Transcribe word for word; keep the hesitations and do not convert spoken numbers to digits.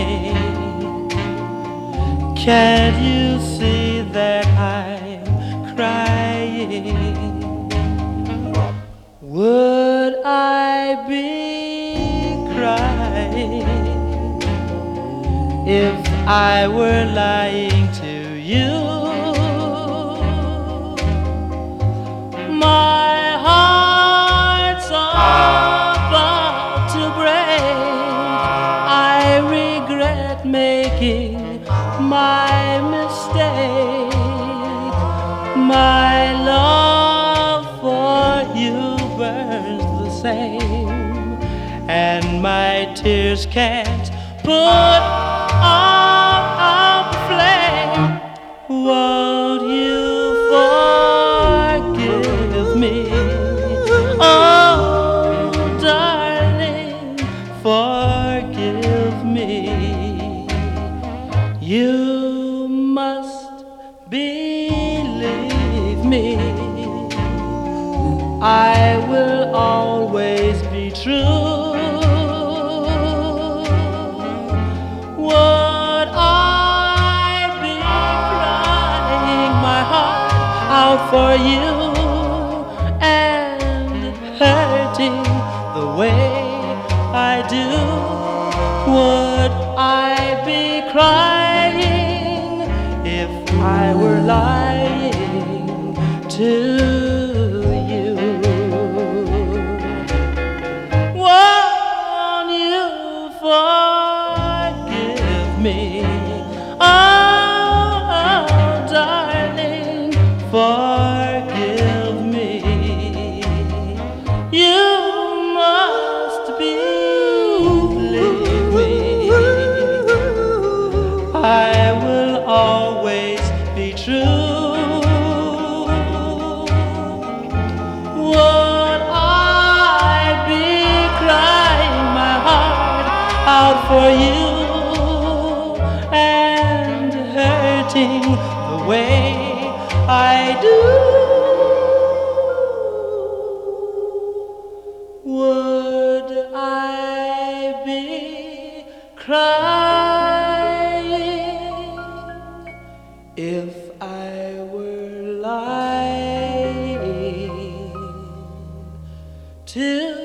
lying. Can't you see that I'm crying? Would I be crying if I were lying to you? My heart's about to break. I regret making my mistake. My love for you burns the same, and my tears can't put out a flame. Won't you forgive me? Oh, darling, forgive me. You must believe me. I will always be true. Would I be crying my heart out for you and hurting the way I do? Would I be crying if I were lying to you? Won't you forgive me? Oh, darling, forgive me. You must believe me. I will always be true. Would I be crying my heart out for you and hurting the way I do? Would I be crying if I were lying to